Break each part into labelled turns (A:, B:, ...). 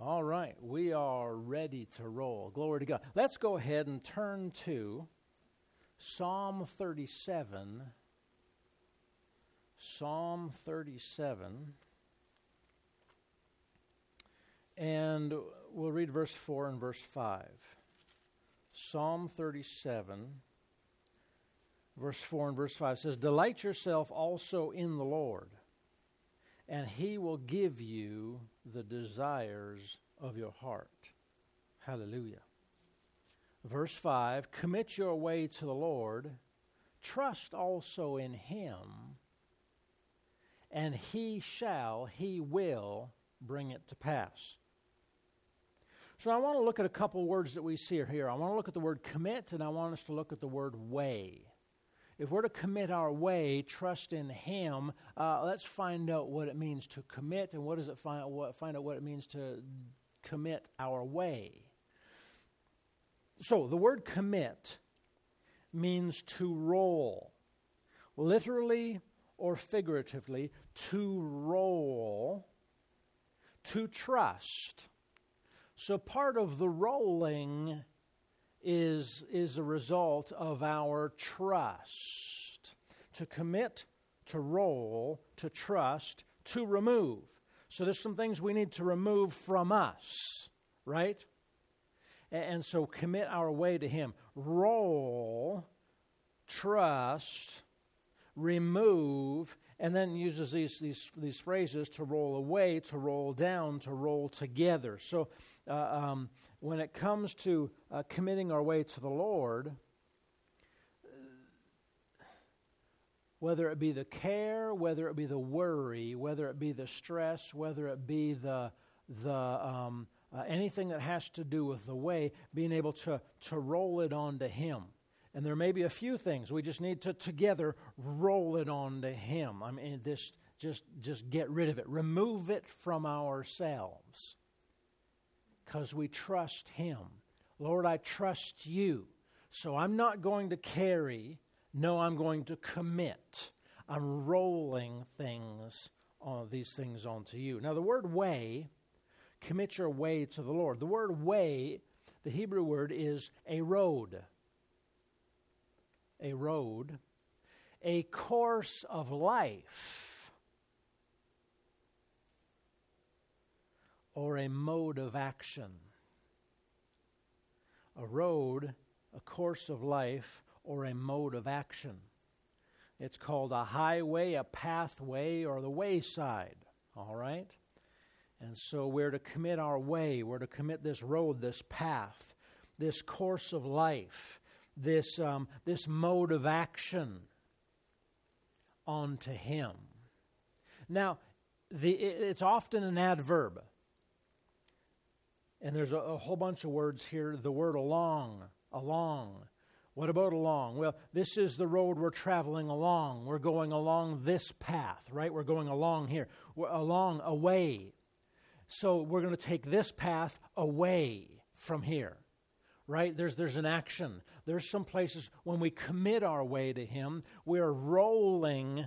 A: All right, we are ready to roll. Glory to God. Let's go ahead and turn to Psalm 37. Psalm 37. And we'll read verse 4 and verse 5. Psalm 37, verse 4 and verse 5 says, "Delight yourself also in the Lord, and He will give you the desires of your heart." Hallelujah. Verse 5, "Commit your way to the Lord, trust also in Him, and He will bring it to pass." So I want to look at a couple words that we see here. I want to look at the word commit, and I want us to look at the word way. If we're to commit our way, trust in Him, let's find out what it means to commit, and find out what it means to commit our way. So the word commit means to roll, literally or figuratively, to roll, to trust. So part of the rolling is a result of our trust. To commit, to roll, to trust, to remove. So there's some things we need to remove from us, right? And so commit our way to Him. Roll, trust, remove, and then uses these phrases: to roll away, to roll down, to roll together. So when it comes to committing our way to the Lord, whether it be the care, whether it be the worry, whether it be the stress, whether it be the anything that has to do with the way, being able to roll it onto Him. And there may be a few things we just need to together roll it onto Him. I mean, this just get rid of it, remove it from ourselves, because we trust Him. Lord, I trust You, so I'm not going to carry. No, I'm going to commit. I'm rolling these things onto You. Now, the word way, commit your way to the Lord. The word way, the Hebrew word is a road. A road, a course of life, or a mode of action. A road, a course of life, or a mode of action. It's called a highway, a pathway, or the wayside, all right? And so we're to commit our way, we're to commit this road, this path, this course of life, this mode of action onto Him. Now, it's often an adverb. And there's a whole bunch of words here. The word along. What about along? Well, this is the road we're traveling along. We're going along this path, right? We're going along here. We're along, away. So we're going to take this path away from here. Right? There's an action. There's some places when we commit our way to Him, we're rolling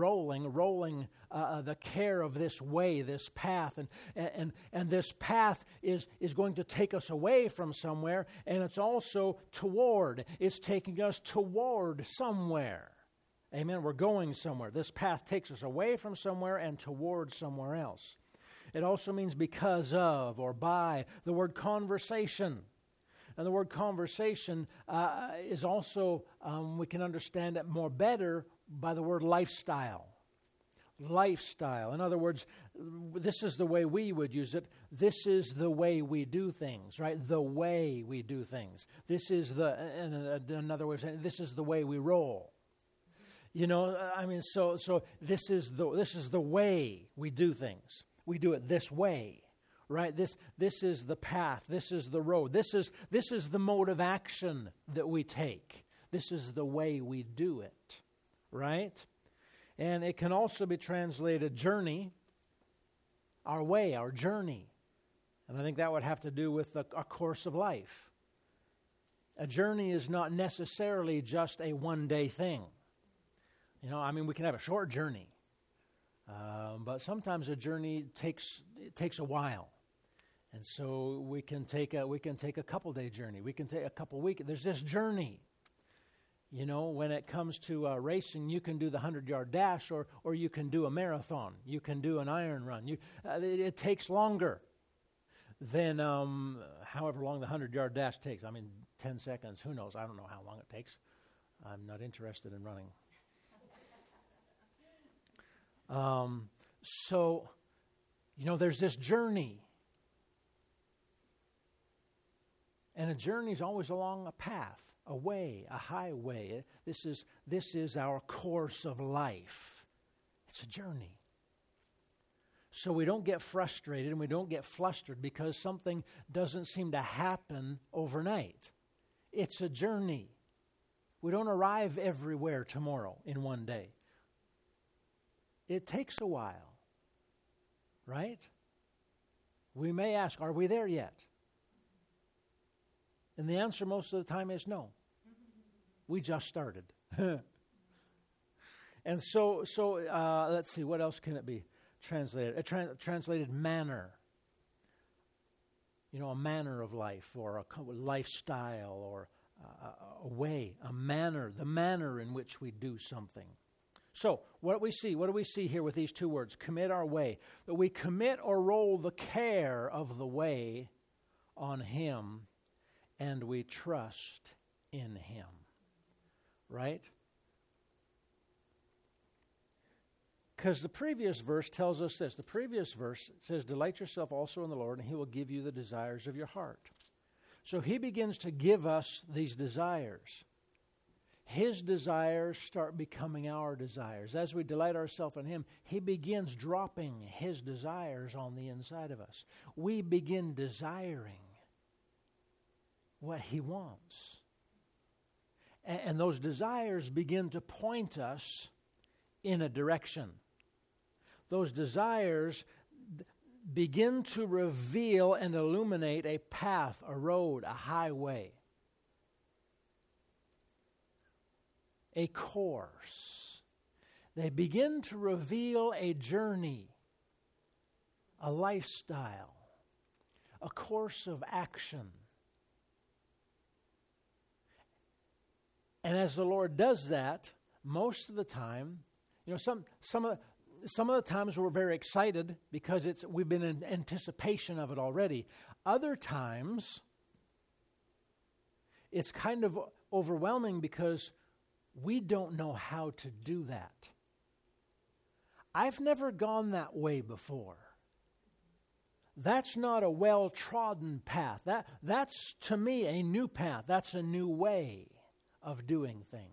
A: the care of this way, this path, and this path is going to take us away from somewhere, and it's also toward. It's taking us toward somewhere. Amen. We're going somewhere. This path takes us away from somewhere and toward somewhere else. It also means because of or by. The word conversation. And the word conversation is also, we can understand it more better by the word lifestyle. Lifestyle. In other words, this is the way we would use it. This is the way we do things, right? The way we do things. This is another way of saying, this is the way we roll. You know, I mean, so this is the way we do things. We do it this way. Right? This is the path. This is the road. This is the mode of action that we take. This is the way we do it. Right? And it can also be translated journey, our way, our journey. And I think that would have to do with a course of life. A journey is not necessarily just a one-day thing. You know, I mean, we can have a short journey. But sometimes a journey takes a while. And so we can take a couple day journey. We can take a couple week. There's this journey. You know, when it comes to racing, you can do the 100-yard dash, or you can do a marathon. You can do an iron run. It takes longer than however long the 100-yard dash takes. I mean, 10 seconds. Who knows? I don't know how long it takes. I'm not interested in running. So, you know, there's this journey. And a journey is always along a path, a way, a highway. This is our course of life. It's a journey. So we don't get frustrated and we don't get flustered because something doesn't seem to happen overnight. It's a journey. We don't arrive everywhere tomorrow in one day. It takes a while, right? We may ask, are we there yet? And the answer most of the time is no. We just started. And so let's see, what else can it be translated? Translated manner. You know, a manner of life, or a lifestyle, or a way, a manner, the manner in which we do something. So, what do we see here with these two words? Commit our way. That we commit or roll the care of the way on Him, and we trust in Him. Right? Because the previous verse tells us this. The previous verse says, delight yourself also in the Lord, and He will give you the desires of your heart. So He begins to give us these desires. His desires start becoming our desires. As we delight ourselves in Him, He begins dropping His desires on the inside of us. We begin desiring what He wants. And those desires begin to point us in a direction. Those desires begin to reveal and illuminate a path, a road, a highway, a course. They begin to reveal a journey, a lifestyle, a course of action. And as the Lord does that, most of the time, you know, some of the times we're very excited because we've been in anticipation of it already. Other times, it's kind of overwhelming because we don't know how to do that. I've never gone that way before. That's not a well-trodden path. That's, to me, a new path. That's a new way of doing things.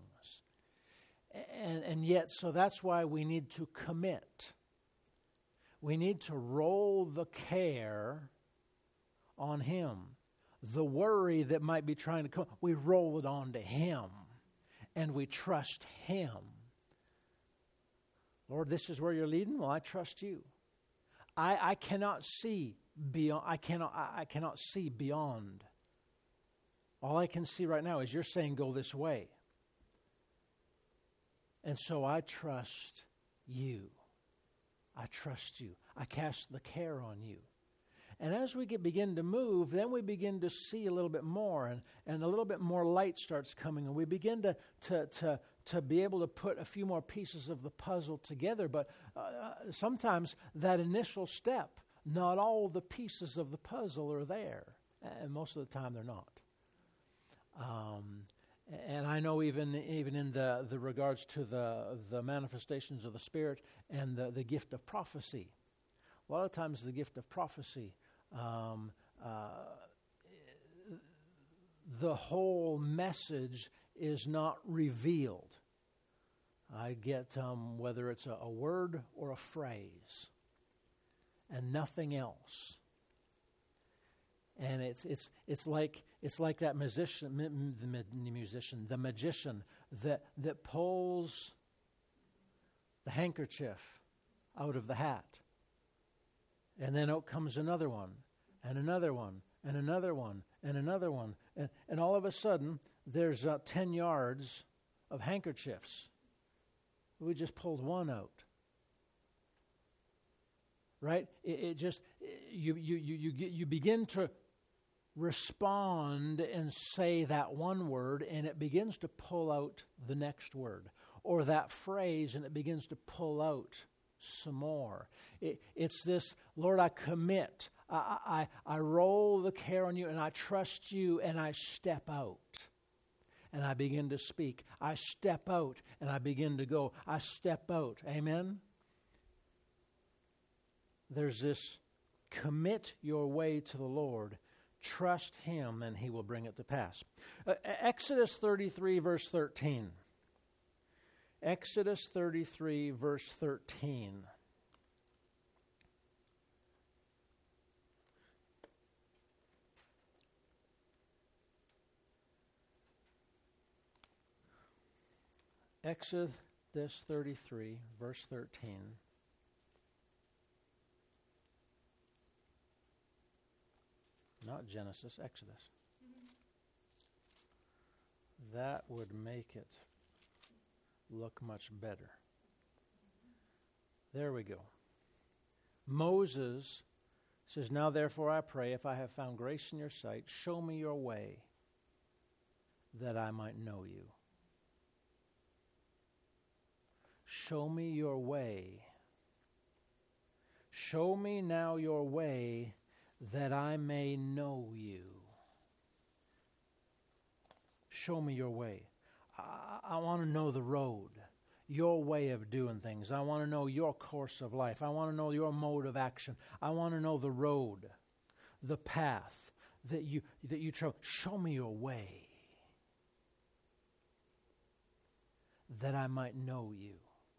A: And yet, so that's why we need to commit. We need to roll the care on Him. The worry that might be trying to come, we roll it on to Him. And we trust Him. Lord, this is where you're leading? Well, I trust you. I cannot see beyond. I cannot see beyond. All I can see right now is you're saying go this way. And so I trust you. I trust you. I cast the care on you. And as we begin to move, then we begin to see a little bit more, and a little bit more light starts coming, and we begin to be able to put a few more pieces of the puzzle together. But sometimes that initial step, not all the pieces of the puzzle are there, and most of the time they're not. And I know even in the regards to the manifestations of the Spirit and the gift of prophecy, a lot of times the gift of prophecy, the whole message is not revealed. I get whether it's a word or a phrase, and nothing else. And it's like that the magician that pulls the handkerchief out of the hat. And then out comes another one, and another one, and another one, and another one. And all of a sudden, there's 10 yards of handkerchiefs. We just pulled one out. right? It just, you begin to respond and say that one word, and it begins to pull out the next word, or that phrase, and it begins to pull out some more. It's this, Lord, I commit. I roll the care on you, and I trust you, and I step out. And I begin to speak. I step out, and I begin to go. I step out. Amen? There's this, commit your way to the Lord. Trust Him, and He will bring it to pass. Exodus 33, verse 13. Exodus 33, verse 13. Exodus 33, verse 13. Not Genesis, Exodus. That would make it look much better. There we go. Moses says, now therefore I pray, if I have found grace in your sight, show me your way, that I might know you. Show me your way. Show me now your way, that I may know you. Show me your way. I want to know the road, your way of doing things. I want to know your course of life. I want to know your mode of action. I want to know the road, the path that you chose. Show me your way, that I might know you.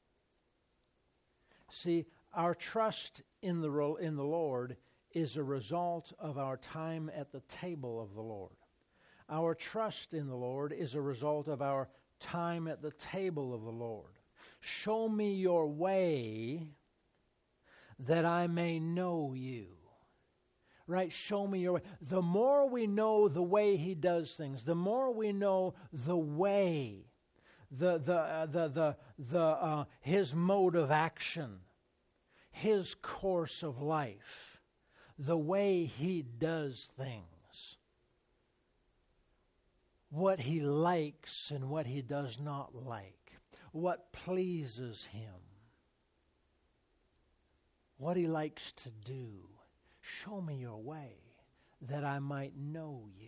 A: See, our trust in the Lord is a result of our time at the table of the Lord. Our trust in the Lord is a result of our time at the table of the Lord. Show me your way, that I may know you. Right? Show me your way. The more we know the way He does things, the more we know the way, His mode of action, His course of life, the way He does things, what He likes and what He does not like, what pleases Him, what He likes to do. Show me your way, that I might know you.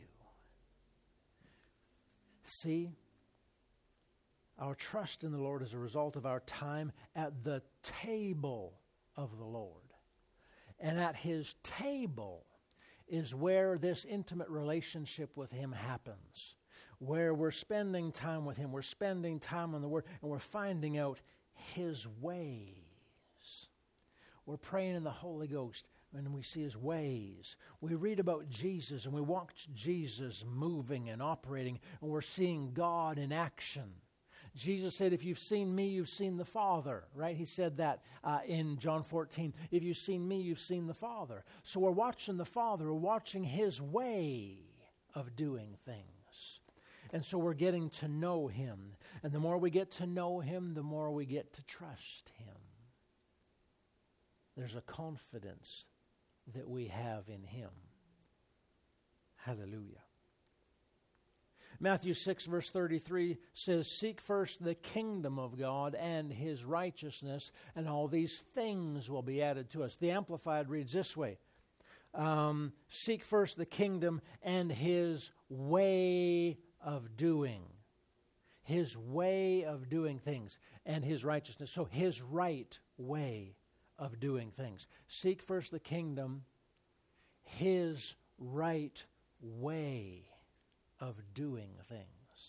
A: See, our trust in the Lord is a result of our time at the table of the Lord. And at His table is where this intimate relationship with Him happens, where we're spending time with Him, we're spending time on the Word, and we're finding out His ways. We're praying in the Holy Ghost, and we see His ways. We read about Jesus, and we watch Jesus moving and operating, and we're seeing God in action. Jesus said, if you've seen me, you've seen the Father, right? He said that in John 14. If you've seen me, you've seen the Father. So we're watching the Father. We're watching His way of doing things. And so we're getting to know Him. And the more we get to know Him, the more we get to trust Him. There's a confidence that we have in Him. Hallelujah. Matthew 6, verse 33 says, seek first the kingdom of God and His righteousness, and all these things will be added to us. The Amplified reads this way, seek first the kingdom and His way of doing. His way of doing things and His righteousness. So His right way of doing things. Seek first the kingdom, His right way of doing things.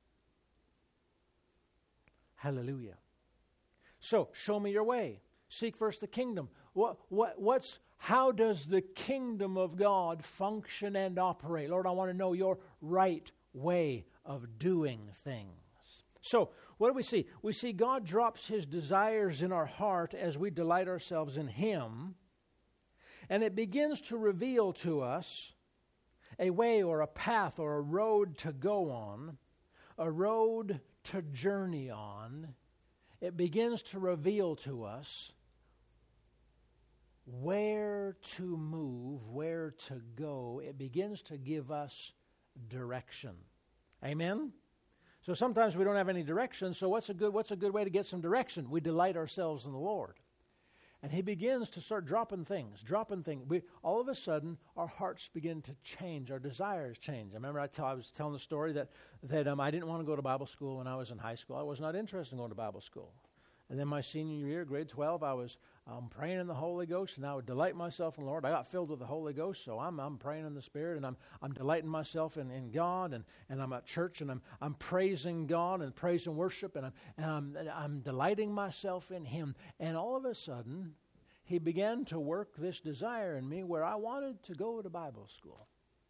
A: Hallelujah. So, show me your way. Seek first the kingdom. How does the kingdom of God function and operate? Lord, I want to know your right way of doing things. So, what do we see? We see God drops His desires in our heart as we delight ourselves in Him, and it begins to reveal to us a way or a path or a road to go on, a road to journey on. It begins to reveal to us where to move, where to go. It begins to give us direction. Amen? So sometimes we don't have any direction, so what's a good way to get some direction? We delight ourselves in the Lord. And He begins to start dropping things. All of a sudden, our hearts begin to change. Our desires change. I remember I was telling the story that I didn't want to go to Bible school when I was in high school. I was not interested in going to Bible school. And then my senior year, grade 12, I was praying in the Holy Ghost, and I would delight myself in the Lord. I got filled with the Holy Ghost, so I'm praying in the Spirit, and I'm delighting myself in God, and I'm at church, and I'm praising God and praise and worship, and I'm delighting myself in Him. And all of a sudden, He began to work this desire in me where I wanted to go to Bible school.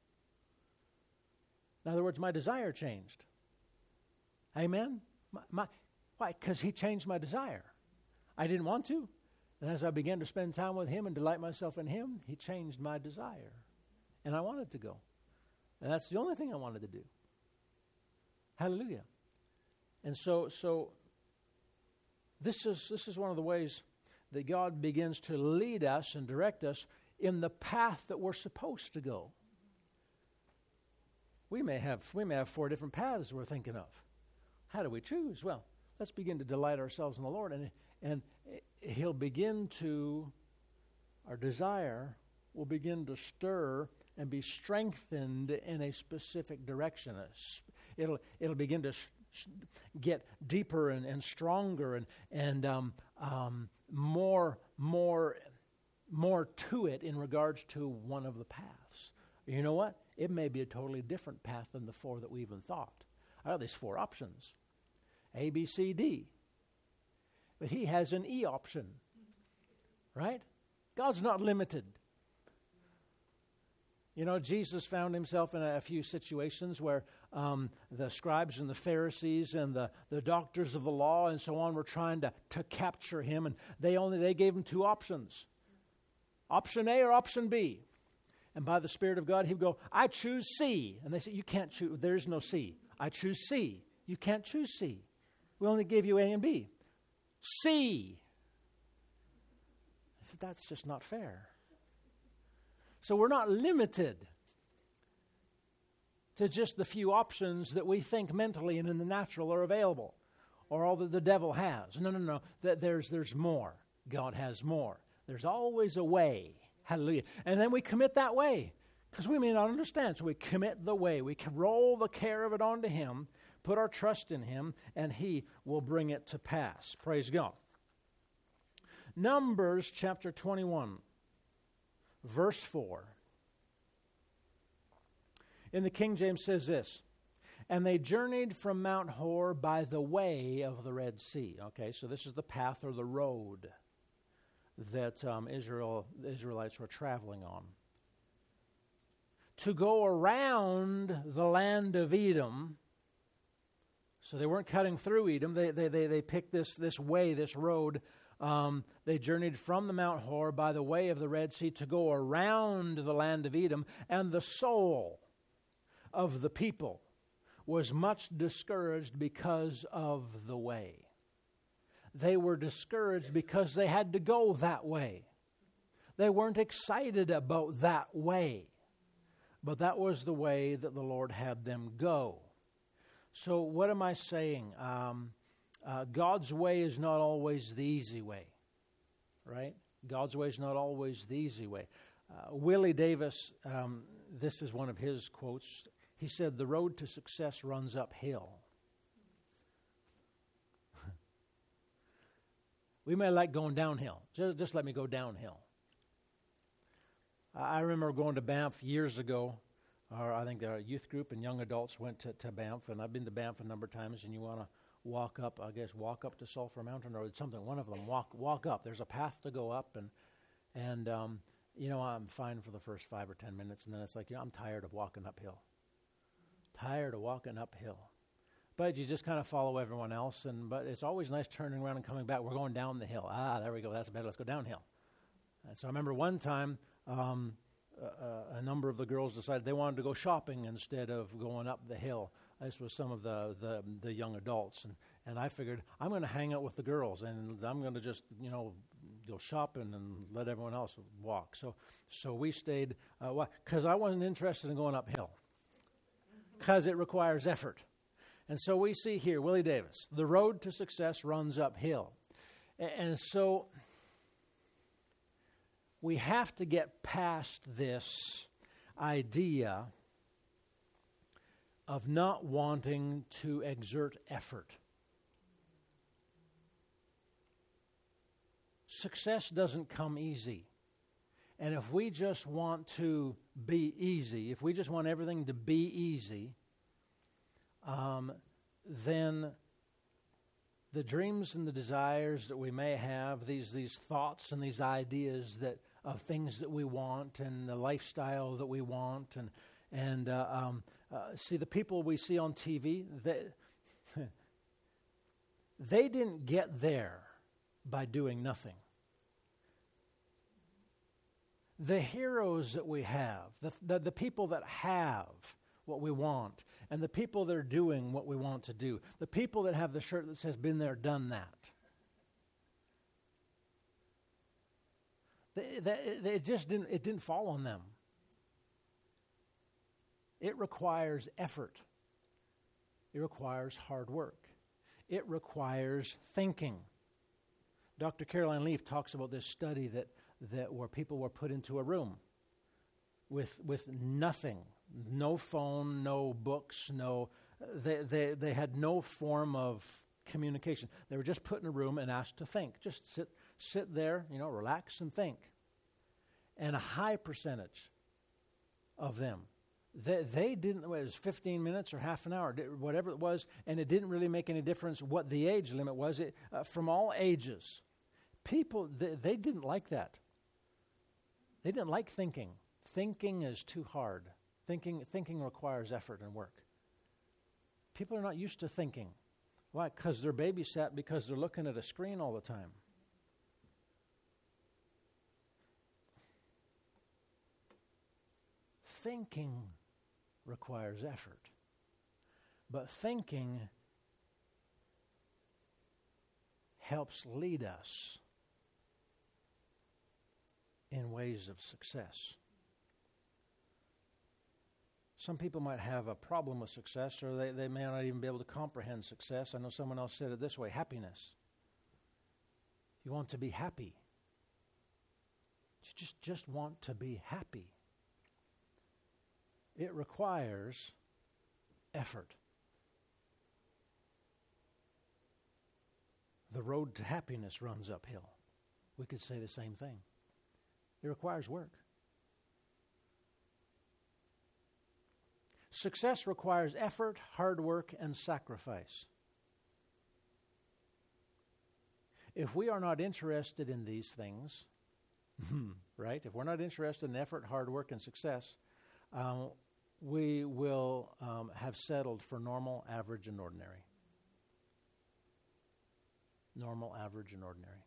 A: In other words, my desire changed. Amen? Why? Because He changed my desire. I didn't want to. And as I began to spend time with Him and delight myself in Him, He changed my desire. And I wanted to go. And that's the only thing I wanted to do. Hallelujah. And so this is one of the ways that God begins to lead us and direct us in the path that we're supposed to go. We may have 4 different paths we're thinking of. How do we choose? Well, let's begin to delight ourselves in the Lord, and He'll begin to, our desire will begin to stir and be strengthened in a specific direction. It'll begin to get deeper and stronger and more to it in regards to one of the paths. You know what? It may be a totally different path than the 4 that we even thought. I have these 4 options. A, B, C, D. But He has an E option. Right? God's not limited. You know, Jesus found Himself in a few situations where the scribes and the Pharisees and the doctors of the law and so on were trying to capture Him, and they gave Him 2 options. Option A or option B. And by the Spirit of God, He would go, I choose C. And they said, you can't choose, there is no C. I choose C. You can't choose C. We only gave you A and B. C. I said, that's just not fair. So we're not limited to just the few options that we think mentally and in the natural are available, or all that the devil has. No. There's more. God has more. There's always a way. Hallelujah. And then we commit that way, because we may not understand. So we commit the way. We can roll the care of it onto Him, put our trust in Him, and He will bring it to pass. Praise God. Numbers chapter 21, verse 4. In the King James says this, and they journeyed from Mount Hor by the way of the Red Sea. Okay, so this is the path or the road that the Israelites were traveling on. To go around the land of Edom. So they weren't cutting through Edom. They picked this way, this road. They journeyed from the Mount Hor by the way of the Red Sea to go around the land of Edom. And the soul of the people was much discouraged because of the way. They were discouraged because they had to go that way. They weren't excited about that way. But that was the way that the Lord had them go. So what am I saying? God's way is not always the easy way, right? God's way is not always the easy way. Willie Davis, this is one of his quotes. He said, the road to success runs uphill. We may like going downhill. Just let me go downhill. I remember going to Banff years ago. Or I think our youth group and young adults went to Banff, and I've been to Banff a number of times, and you want to walk up to Sulphur Mountain or something, one of them, walk up. There's a path to go up, and I'm fine for the first 5 or 10 minutes, and then it's like, I'm tired of walking uphill. But you just kind of follow everyone else, but it's always nice turning around and coming back. We're going down the hill. There we go. That's better. Let's go downhill. And so I remember one time, a number of the girls decided they wanted to go shopping instead of going up the hill. This was some of the young adults, and I figured I'm going to hang out with the girls, and I'm going to just go shopping and let everyone else walk. So we stayed, because I wasn't interested in going uphill, because it requires effort. And so we see here, Willie Davis, the road to success runs uphill. And so we have to get past this idea of not wanting to exert effort. Success doesn't come easy. And if we just want to be easy, if we just want everything to be easy, then the dreams and the desires that we may have, these thoughts and these ideas that of things that we want and the lifestyle that we want, and see the people we see on TV, they didn't get there by doing nothing. The heroes that we have, the people that have what we want, and the people that are doing what we want to do, the people that have the shirt that says, "Been there, done that." It didn't fall on them. It requires effort. It requires hard work. It requires thinking. Dr. Caroline Leaf talks about this study that where people were put into a room with nothing, no phone, no books, they had no form of communication. They were just put in a room and asked to think. Just sit there, relax and think. And a high percentage of them, they didn't, it was 15 minutes or half an hour, whatever it was, and it didn't really make any difference what the age limit was. From all ages, people, they didn't like that. They didn't like thinking. Thinking is too hard. Thinking requires effort and work. People are not used to thinking. Why? Because they're babysat, because they're looking at a screen all the time. Thinking requires effort. But thinking helps lead us in ways of success. Some people might have a problem with success, or they may not even be able to comprehend success. I know someone else said it this way: happiness. You want to be happy. You just want to be happy. It requires effort. The road to happiness runs uphill. We could say the same thing. It requires work. Success requires effort, hard work, and sacrifice. If we are not interested in these things, right? If we're not interested in effort, hard work, and success, we will have settled for normal, average, and ordinary. Normal, average, and ordinary.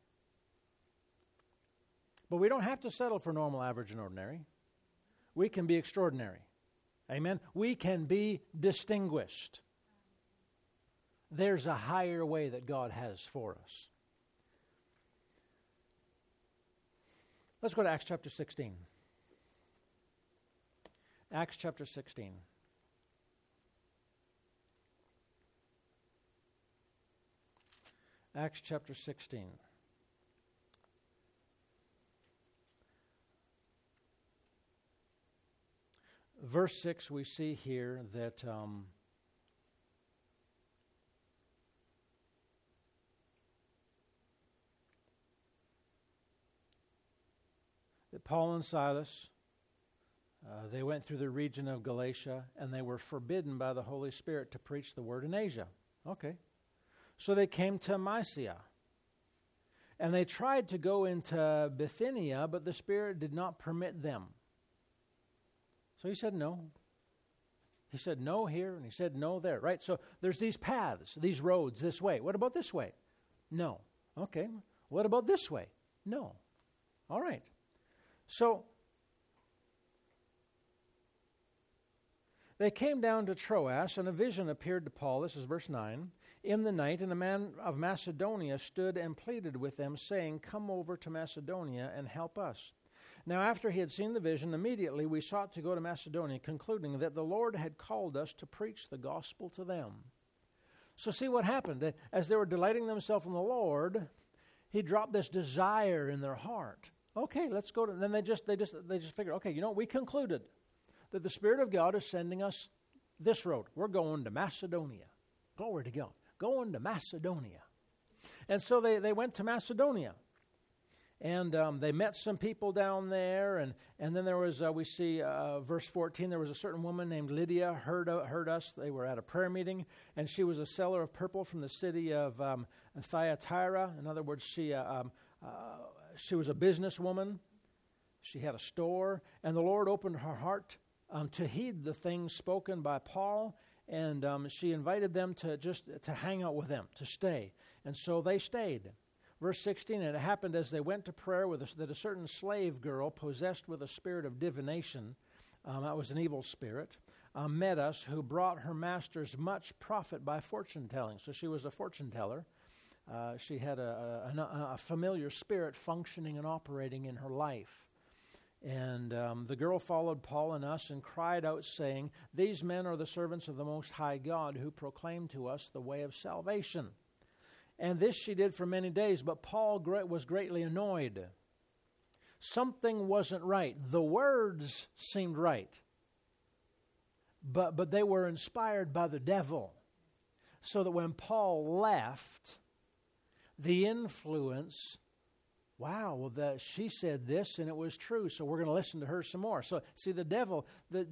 A: But we don't have to settle for normal, average, and ordinary. We can be extraordinary. Amen? We can be distinguished. There's a higher way that God has for us. Let's go to Acts chapter 16. Acts chapter 16. Acts chapter 16. Verse 6, we see here that Paul and Silas, they went through the region of Galatia, and they were forbidden by the Holy Spirit to preach the word in Asia. Okay. So they came to Mysia, and they tried to go into Bithynia, but the Spirit did not permit them. So he said no. He said no here, and he said no there, right? So there's these paths, these roads this way. What about this way? No. Okay. What about this way? No. All right. So they came down to Troas, and a vision appeared to Paul. This is verse 9. in the night, and a man of Macedonia stood and pleaded with them, saying, Come over to Macedonia and help us. Now after he had seen the vision, immediately we sought to go to Macedonia, concluding that the Lord had called us to preach the gospel to them. So see what happened. As they were delighting themselves in the Lord, he dropped this desire in their heart. Okay, let's go to. Then they just figured, okay, we concluded that the Spirit of God is sending us this road. We're going to Macedonia. Glory to God. Going to Macedonia. And so they went to Macedonia. And they met some people down there. And then there was, we see verse 14, there was a certain woman named Lydia heard us. They were at a prayer meeting. And she was a seller of purple from the city of Thyatira. In other words, she was a businesswoman. She had a store. And the Lord opened her heart to heed the things spoken by Paul. And she invited them to hang out with them, to stay. And so they stayed. Verse 16, and it happened as they went to prayer that a certain slave girl possessed with a spirit of divination, that was an evil spirit, met us, who brought her masters much profit by fortune telling. So she was a fortune teller. She had a familiar spirit functioning and operating in her life. And the girl followed Paul and us and cried out, saying, These men are the servants of the Most High God, who proclaim to us the way of salvation. And this she did for many days, but Paul was greatly annoyed. Something wasn't right. The words seemed right, but they were inspired by the devil. So that when Paul left, the influence, she said this and it was true, so we're going to listen to her some more. So see, the devil,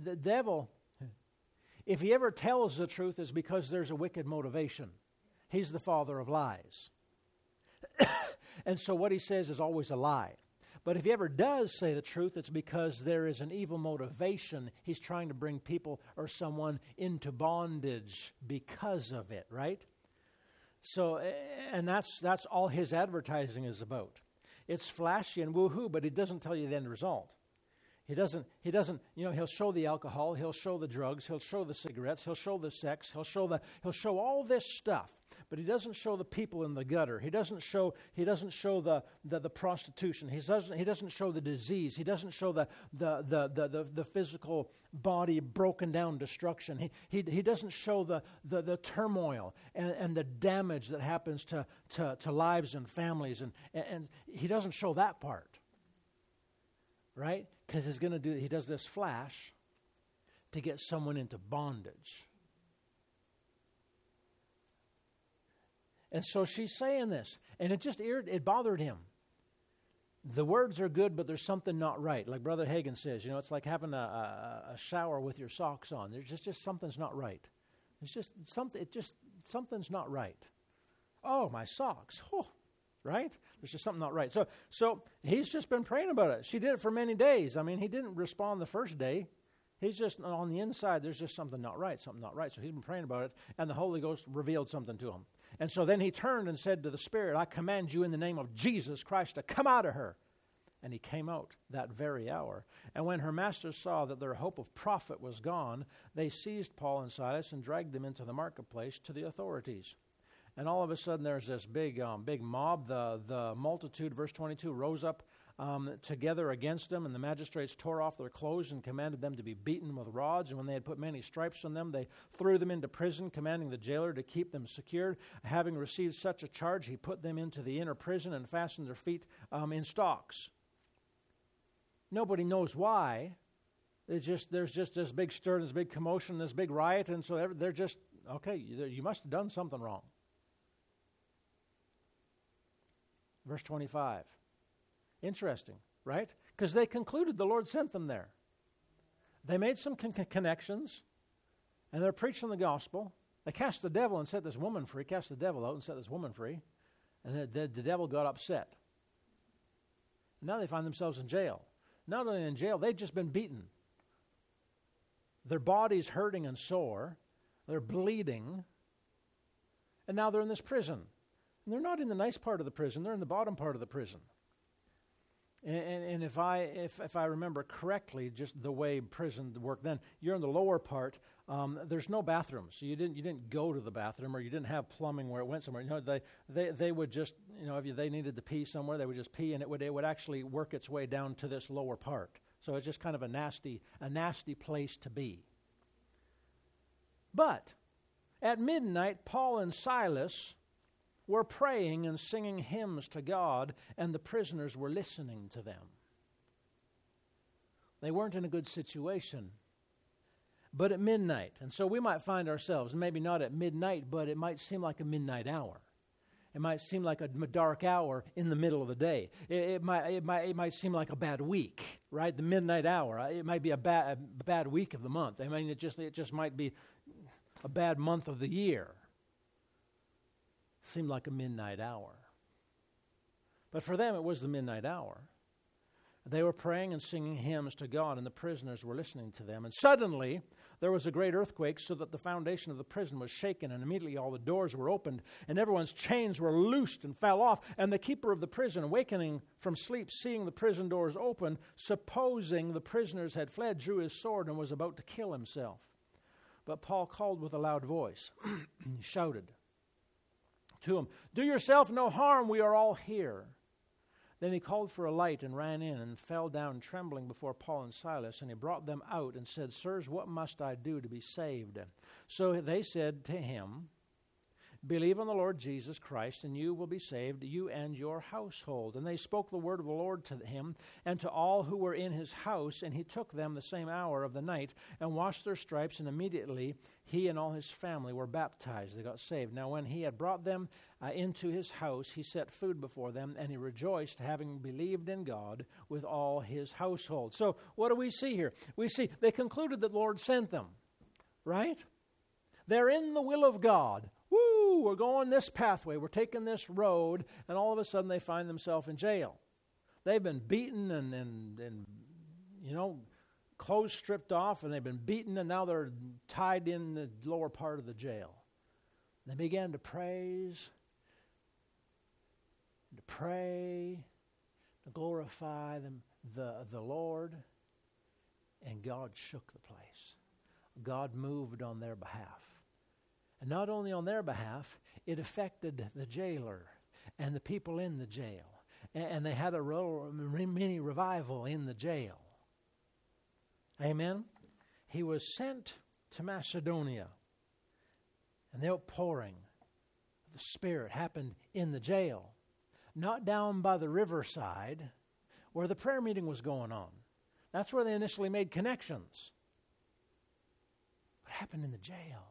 A: if he ever tells the truth, it's because there's a wicked motivation. He's the father of lies. And so what he says is always a lie. But if he ever does say the truth, it's because there is an evil motivation. He's trying to bring people or someone into bondage because of it, right? So, and that's all his advertising is about. It's flashy and woohoo, but it doesn't tell you the end result. He doesn't, he'll show the alcohol, he'll show the drugs, he'll show the cigarettes, he'll show the sex, he'll show all this stuff, but he doesn't show the people in the gutter. He doesn't show the prostitution. He doesn't show the disease. He doesn't show the physical body broken down destruction. He doesn't show the turmoil and the damage that happens to lives and families, and he doesn't show that part. Right? Because he does this flash to get someone into bondage. And so she's saying this, and it bothered him. The words are good, but there's something not right. Like Brother Hagin says, it's like having a shower with your socks on. There's just something's not right. Something's not right. Oh, my socks. Oh. Right? There's just something not right. So he's just been praying about it. She did it for many days. I mean, he didn't respond the first day. He's just on the inside, there's just something not right. So he's been praying about it, and the Holy Ghost revealed something to him. And so then he turned and said to the Spirit, I command you in the name of Jesus Christ to come out of her. And he came out that very hour. And when her masters saw that their hope of profit was gone, they seized Paul and Silas and dragged them into the marketplace to the authorities. And all of a sudden, there's this big mob. The multitude, verse 22, rose up together against them, and the magistrates tore off their clothes and commanded them to be beaten with rods. And when they had put many stripes on them, they threw them into prison, commanding the jailer to keep them secured. Having received such a charge, he put them into the inner prison and fastened their feet in stocks. Nobody knows why. There's just this big stir, this big commotion, this big riot, and so they're just, okay, you must have done something wrong. Verse 25. Interesting, right? Because they concluded the Lord sent them there. They made some connections, and they're preaching the gospel. They cast the devil and set this woman free, cast the devil out and set this woman free, and the devil got upset. And now they find themselves in jail. Not only in jail, they've just been beaten. Their body's hurting and sore. They're bleeding. And now they're in this prison. And they're not in the nice part of the prison. They're in the bottom part of the prison. And if I remember correctly, just the way prison worked then, you're in the lower part. There's no bathroom, so you didn't go to the bathroom, or you didn't have plumbing where it went somewhere. They would just, if they needed to pee somewhere, they would just pee, and it would actually work its way down to this lower part. So it's just kind of a nasty place to be. But at midnight, Paul and Silas were praying and singing hymns to God, and the prisoners were listening to them. They weren't in a good situation, but at midnight. And so we might find ourselves, maybe not at midnight, but it might seem like a midnight hour. It might seem like a dark hour in the middle of the day. It might seem like a bad week, right? The midnight hour. It might be a bad week of the month. I mean, it just might be a bad month of the year. Seemed like a midnight hour. But for them, it was the midnight hour. They were praying and singing hymns to God, and the prisoners were listening to them. And suddenly, there was a great earthquake, so that the foundation of the prison was shaken, and immediately all the doors were opened, and everyone's chains were loosed and fell off. And the keeper of the prison, awakening from sleep, seeing the prison doors open, supposing the prisoners had fled, drew his sword and was about to kill himself. But Paul called with a loud voice. He shouted to him, "Do yourself no harm, we are all here." Then he called for a light and ran in and fell down trembling before Paul and Silas, and he brought them out and said, "Sirs, what must I do to be saved?" So they said to him, "Believe on the Lord Jesus Christ, and you will be saved, you and your household." And they spoke the word of the Lord to him and to all who were in his house, and he took them the same hour of the night and washed their stripes, and immediately he and all his family were baptized. They got saved. Now when he had brought them into his house, he set food before them, and he rejoiced, having believed in God with all his household. So what do we see here? We see they concluded that the Lord sent them, right? They're in the will of God. Woo, we're going this pathway, we're taking this road, and all of a sudden they find themselves in jail. They've been beaten and clothes stripped off, and they've been beaten, and now they're tied in the lower part of the jail. They began to praise, to pray, to glorify the Lord, and God shook the place. God moved on their behalf. And not only on their behalf, it affected the jailer and the people in the jail. And they had a mini revival in the jail. Amen? He was sent to Macedonia. And the outpouring of the Spirit happened in the jail. Not down by the riverside where the prayer meeting was going on. That's where they initially made connections. What happened in the jail?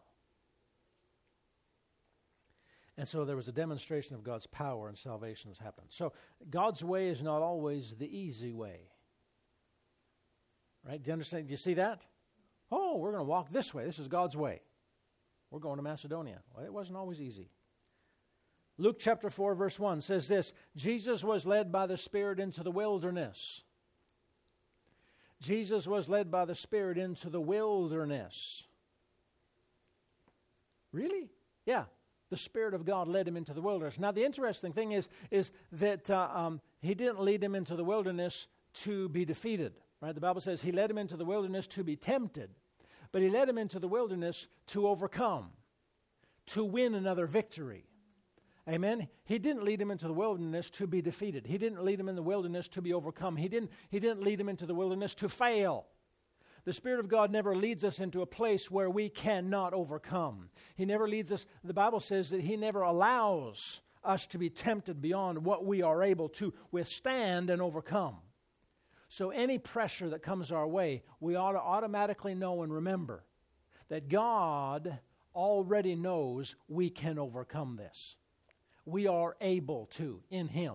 A: And so there was a demonstration of God's power, and salvation has happened. So God's way is not always the easy way. Right? Do you understand? Do you see that? Oh, we're going to walk this way. This is God's way. We're going to Macedonia. Well, it wasn't always easy. Luke chapter 4, verse 1 says this, Jesus was led by the Spirit into the wilderness. Jesus was led by the Spirit into the wilderness. Really? Yeah. The Spirit of God led him into the wilderness. Now, the interesting thing is that he didn't lead him into the wilderness to be defeated. Right? The Bible says he led him into the wilderness to be tempted. But he led him into the wilderness to overcome, to win another victory. Amen? He didn't lead him into the wilderness to be defeated. He didn't lead him in the wilderness to be overcome. He didn't lead him into the wilderness to fail. The Spirit of God never leads us into a place where we cannot overcome. He never leads us. The Bible says that He never allows us to be tempted beyond what we are able to withstand and overcome. So any pressure that comes our way, we ought to automatically know and remember that God already knows we can overcome this. We are able to in Him.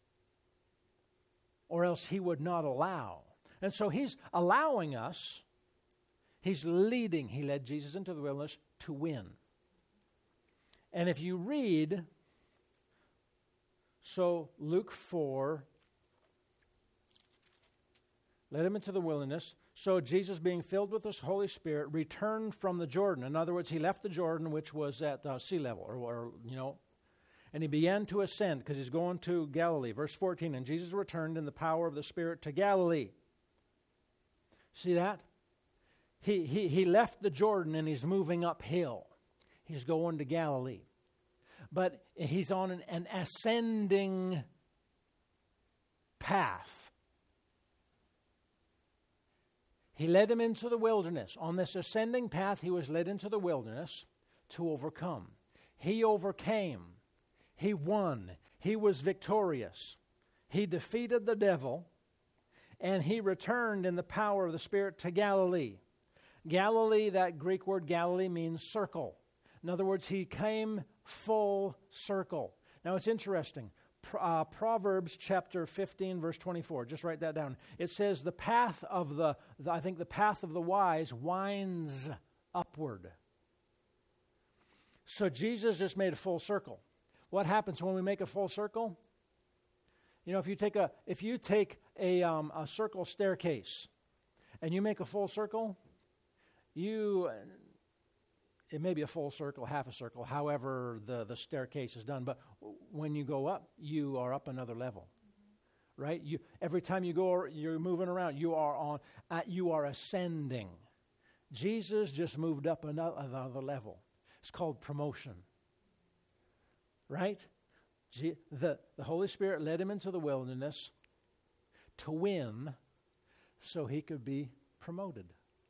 A: Or else He would not allow. And so He's allowing us, He's leading. He led Jesus into the wilderness to win. And if you read, so Luke 4, led him into the wilderness. So Jesus, being filled with the Holy Spirit, returned from the Jordan. In other words, he left the Jordan, which was at sea level, And he began to ascend, because he's going to Galilee. Verse 14, and Jesus returned in the power of the Spirit to Galilee. See that? He left the Jordan and he's moving uphill. He's going to Galilee. But he's on an ascending path. He led him into the wilderness. On this ascending path, he was led into the wilderness to overcome. He overcame. He won. He was victorious. He defeated the devil, and he returned in the power of the Spirit to Galilee. Galilee, that Greek word Galilee, means circle. In other words, he came full circle. Now, it's interesting. Proverbs chapter 15, verse 24. Just write that down. It says, the path of the path of the wise winds upward. So Jesus just made a full circle. What happens when we make a full circle? You know, if you take a circle staircase and you make a full circle, it may be a full circle, half a circle, however the staircase is done. But when you go up, you are up another level, right? Every time you go, you're moving around. You are ascending. Jesus just moved up another level. It's called promotion, right? The Holy Spirit led him into the wilderness to win, so he could be promoted.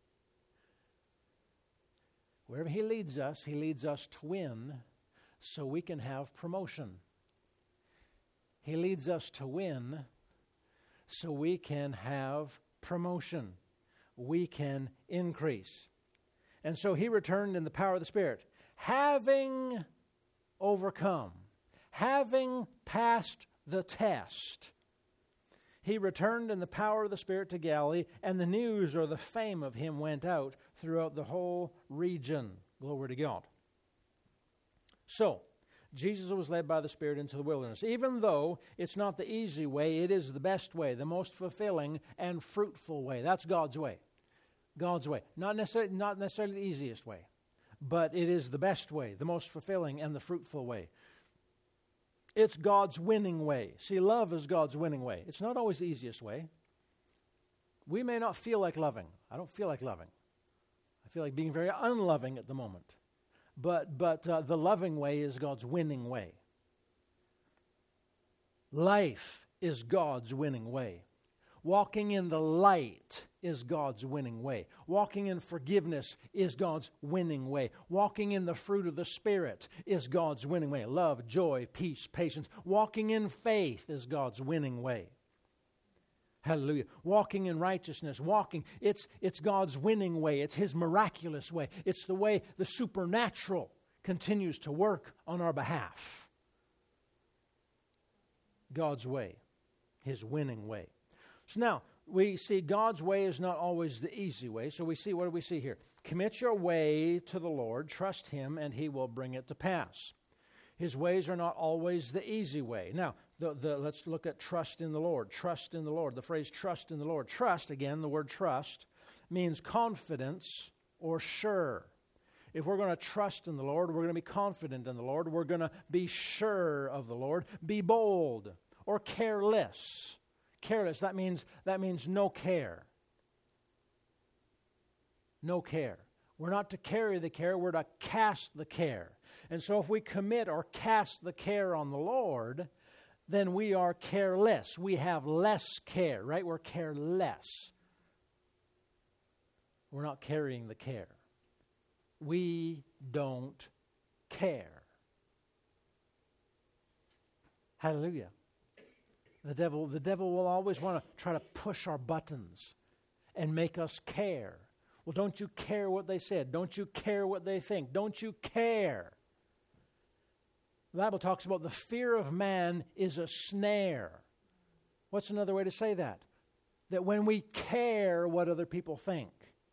A: Wherever he leads us to win so we can have promotion. He leads us to win so we can have promotion. We can increase. And so he returned in the power of the Spirit, having overcome, having passed the test. He returned in the power of the Spirit to Galilee, and the news or the fame of him went out throughout the whole region. Glory to God. So, Jesus was led by the Spirit into the wilderness. Even though it's not the easy way, it is the best way, the most fulfilling and fruitful way. That's God's way. God's way. Not necessarily the easiest way, but it is the best way, the most fulfilling and the fruitful way. It's God's winning way. See, love is God's winning way. It's not always the easiest way. We may not feel like loving. I don't feel like loving. I feel like being very unloving at the moment. But the loving way is God's winning way. Life is God's winning way. Walking in the light is God's winning way. Walking in forgiveness is God's winning way. Walking in the fruit of the Spirit is God's winning way. Love, joy, peace, patience. Walking in faith is God's winning way. Hallelujah. Walking in righteousness. It's God's winning way. It's His miraculous way. It's the way the supernatural continues to work on our behalf. God's way. His winning way. So now, we see God's way is not always the easy way. So what do we see here? Commit your way to the Lord, trust Him, and He will bring it to pass. His ways are not always the easy way. Now, let's look at trust in the Lord. Trust in the Lord. The phrase trust in the Lord. Trust, again, the word trust, means confidence or sure. If we're going to trust in the Lord, we're going to be confident in the Lord. We're going to be sure of the Lord. Be bold or careless. Careless, that means no care. No care. We're not to carry the care, we're to cast the care. And so if we commit or cast the care on the Lord, then we are careless. We have less care, right? We're careless. We're not carrying the care. We don't care. Hallelujah. The devil will always want to try to push our buttons and make us care. Well, don't you care what they said? Don't you care what they think? Don't you care? The Bible talks about the fear of man is a snare. What's another way to say that? That when we care what other people think.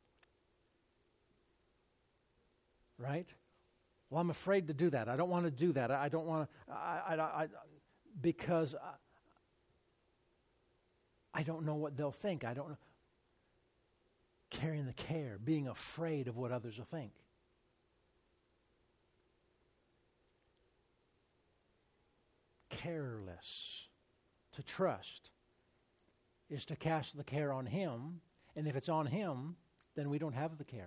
A: Right? Well, I'm afraid to do that. I don't want to do that. I don't want to, because I don't know what they'll think. I don't know. Carrying the care, being afraid of what others will think. careless. To trust is to cast the care on Him, and if it's on Him, then we don't have the care.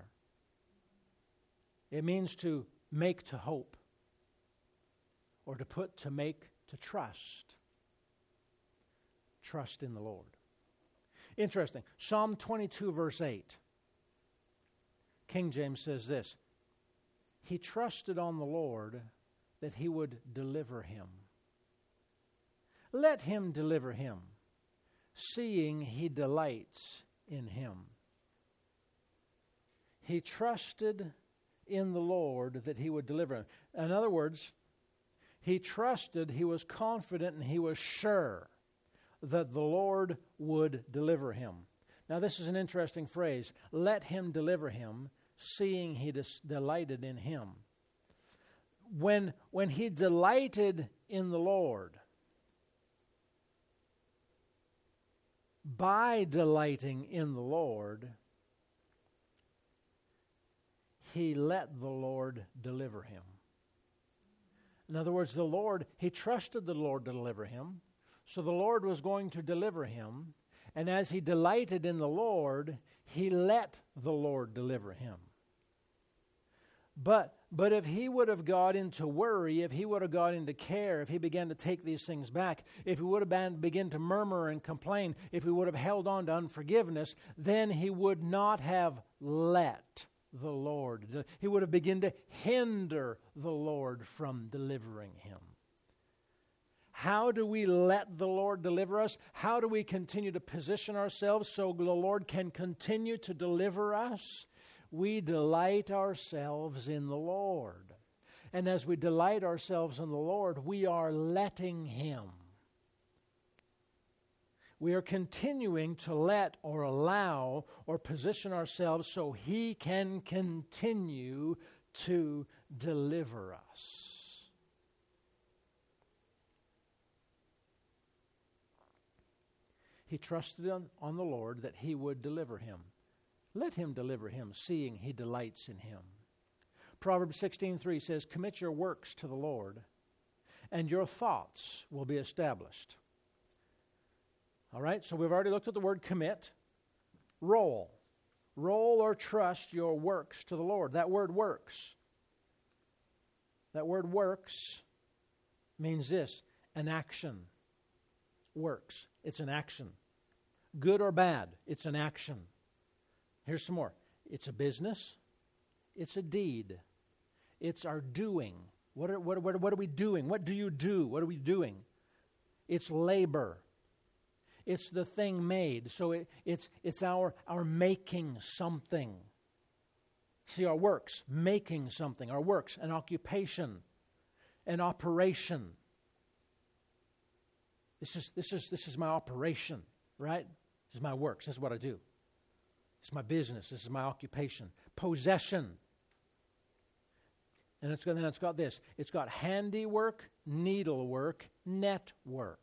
A: It means to make to hope, or to put to make to trust. Trust in the Lord. Interesting. Psalm 22, verse 8. King James says this: He trusted on the Lord that He would deliver him. Let Him deliver him, seeing He delights in him. He trusted in the Lord that He would deliver him. In other words, he trusted, he was confident, and he was sure that the Lord would deliver him. Now this is an interesting phrase. Let Him deliver him, seeing He delighted in him. When he delighted in the Lord, by delighting in the Lord, he let the Lord deliver him. In other words, he trusted the Lord to deliver him, so the Lord was going to deliver him, and as he delighted in the Lord, he let the Lord deliver him. But if he would have got into worry, if he would have got into care, if he began to take these things back, if he would have begun to murmur and complain, if he would have held on to unforgiveness, then he would not have let the Lord. He would have begun to hinder the Lord from delivering him. How do we let the Lord deliver us? How do we continue to position ourselves so the Lord can continue to deliver us? We delight ourselves in the Lord. And as we delight ourselves in the Lord, we are letting Him. We are continuing to let or allow or position ourselves so He can continue to deliver us. He trusted on the Lord that He would deliver him. Let Him deliver him, seeing He delights in him. Proverbs 16:3 says, Commit your works to the Lord, and your thoughts will be established. All right, so we've already looked at the word commit. Roll or trust your works to the Lord. That word works means this: an action. Works. It's an action. Good or bad, it's an action. Here's some more. It's a business. It's a deed. It's our doing. What are we doing? What do you do? What are we doing? It's labor. It's the thing made. So it's our making something. See, our works, making something. Our works, an occupation, an operation. This is my operation, right? This is my works. This is what I do. This is my business. This is my occupation. Possession. And it's got this. It's got handiwork, needlework, network.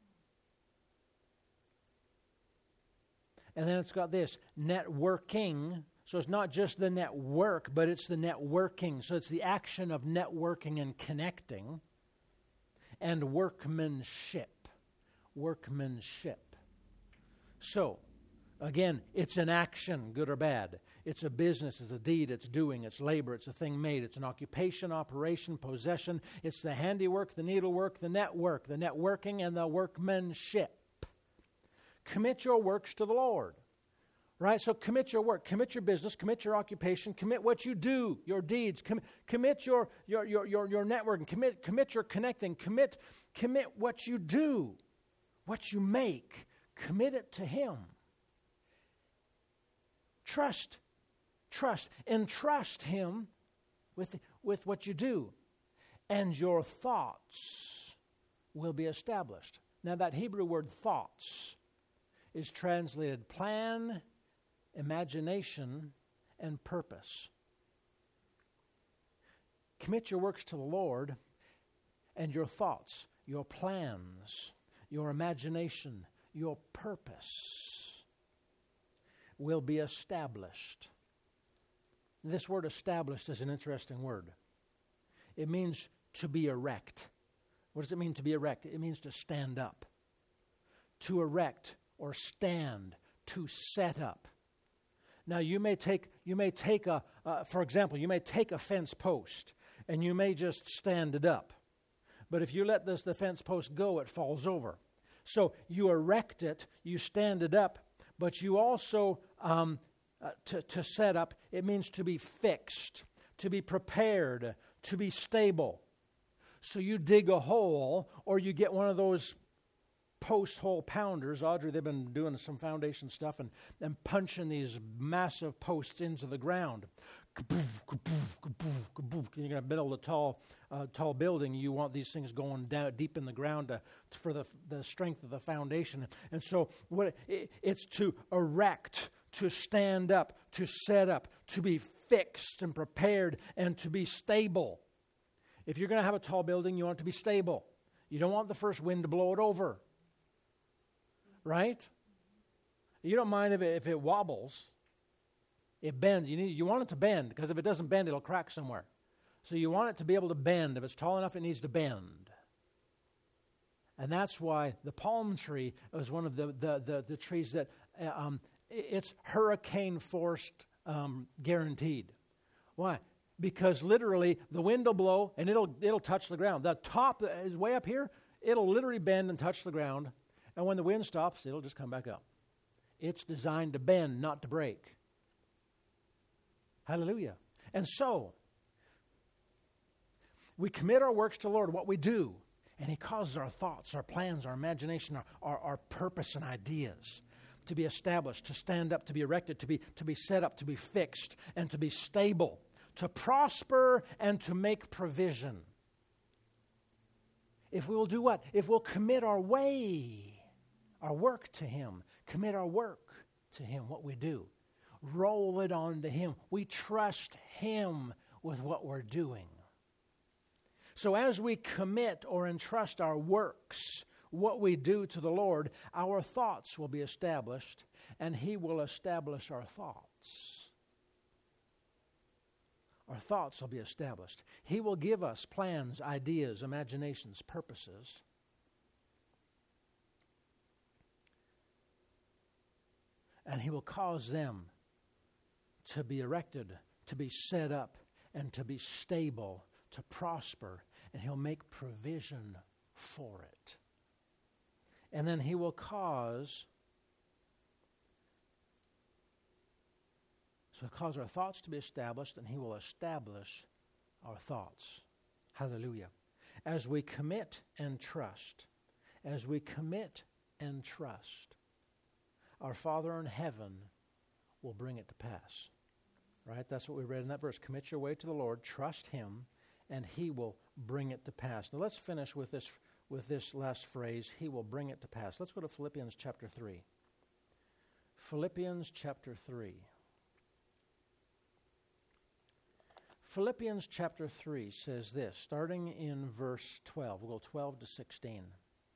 A: And then it's got this, networking. So it's not just the network, but it's the networking. So it's the action of networking and connecting. And workmanship. Workmanship. So, again, it's an action, good or bad. It's a business, it's a deed, it's doing, it's labor, it's a thing made, it's an occupation, operation, possession. It's the handiwork, the needlework, the network, the networking, and the workmanship. Commit your works to the Lord. Right? So commit your work, commit your business, commit your occupation, commit what you do, your deeds, commit your networking, commit your connecting, commit what you do, what you make. Commit it to Him. Trust, entrust Him with what you do, and your thoughts will be established. Now that Hebrew word thoughts is translated plan, imagination, and purpose. Commit your works to the Lord, and your thoughts, your plans, your imagination, your purpose will be established. This word established is an interesting word. It means to be erect, What does it mean to be erect? It means to stand up. To erect or stand, to set up. Now you may take for example, you may take a fence post and you may just stand it up. But if you let the fence post go, it falls over. So you erect it, you stand it up, but you also, to set up, it means to be fixed, to be prepared, to be stable. So you dig a hole, or you get one of those post hole pounders. Audrey, they've been doing some foundation stuff and punching these massive posts into the ground. You're going to build a tall building. You want these things going down deep in the ground for the strength of the foundation. And so it's to erect, to stand up, to set up, to be fixed and prepared, and to be stable. If you're going to have a tall building, you want it to be stable. You don't want the first wind to blow it over. Right? You don't mind if it wobbles. It bends. You want it to bend, because if it doesn't bend, it'll crack somewhere. So you want it to be able to bend. If it's tall enough, it needs to bend. And that's why the palm tree is one of the trees that it's hurricane force guaranteed. Why? Because literally the wind will blow and it'll touch the ground. The top is way up here. It'll literally bend and touch the ground. And when the wind stops, it'll just come back up. It's designed to bend, not to break. Hallelujah. And so, we commit our works to the Lord, what we do, and He causes our thoughts, our plans, our imagination, our purpose and ideas to be established, to stand up, to be erected, to be set up, to be fixed, and to be stable, to prosper and to make provision. If we will do what? If we'll commit our way, our work to Him, commit our work to Him, what we do. Roll it on to Him. We trust Him with what we're doing. So as we commit or entrust our works, what we do to the Lord, our thoughts will be established, and He will establish our thoughts. Our thoughts will be established. He will give us plans, ideas, imaginations, purposes. And He will cause them to be erected, to be set up, and to be stable, to prosper. And He'll make provision for it. And then He will cause our thoughts to be established, and He will establish our thoughts. Hallelujah. As we commit and trust, our Father in heaven will bring it to pass. Right? That's what we read in that verse. Commit your way to the Lord, trust Him, and He will bring it to pass. Now let's finish with this last phrase, He will bring it to pass. Let's go to Philippians chapter 3. Philippians chapter 3. Philippians chapter 3 says this, starting in verse 12. We'll go 12 to 16.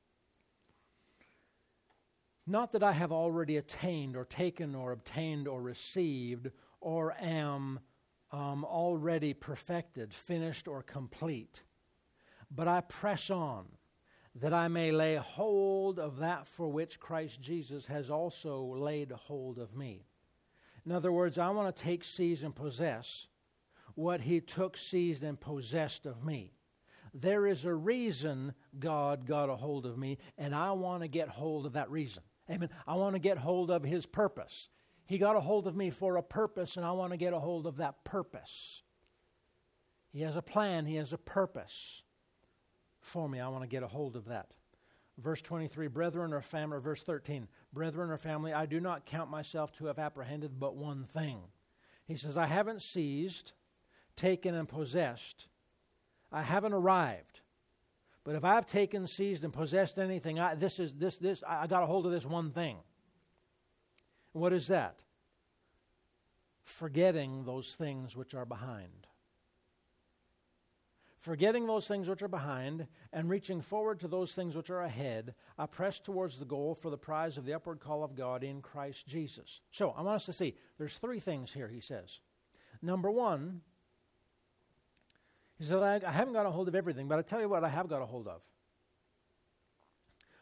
A: Not that I have already attained or taken or obtained or received or am already perfected, finished, or complete, but I press on that I may lay hold of that for which Christ Jesus has also laid hold of me. In other words, I want to take, seize, and possess what He took, seized, and possessed of me. There is a reason God got a hold of me, and I want to get hold of that reason. Amen. I want to get hold of His purpose. He got a hold of me for a purpose, and I want to get a hold of that purpose. He has a plan. He has a purpose for me. I want to get a hold of that. Verse 23, brethren or family, or verse 13, brethren or family, I do not count myself to have apprehended but one thing. He says, I haven't seized, taken, and possessed. I haven't arrived. But if I've taken, seized, and possessed anything, I got a hold of this one thing. What is that? Forgetting those things which are behind. Forgetting those things which are behind and reaching forward to those things which are ahead, I press towards the goal for the prize of the upward call of God in Christ Jesus. So I want us to see, there's three things here, he says. Number one, he said, I haven't got a hold of everything, but I tell you what I have got a hold of.